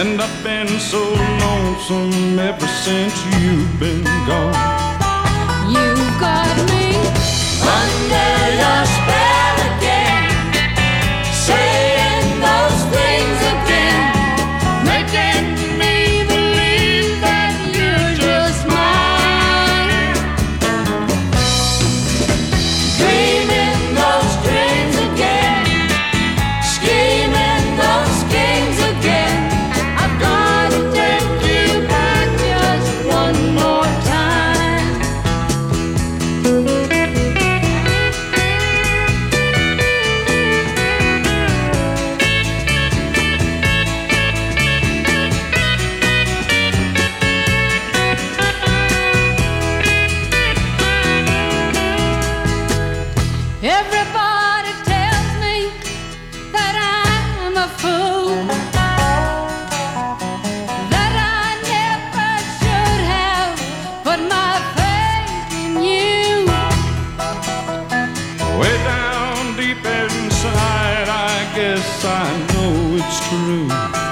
And I've been so lonesome ever since you've been gone. You got me under your spell again, saying those things again, making me believe that you're just mine. Dreaming those dreams again, scheming those schemes again. I've got to take you back just one more time. Everybody tells me that I'm a fool, that I never should have put my faith in you. Way down deep inside, I guess I know it's true.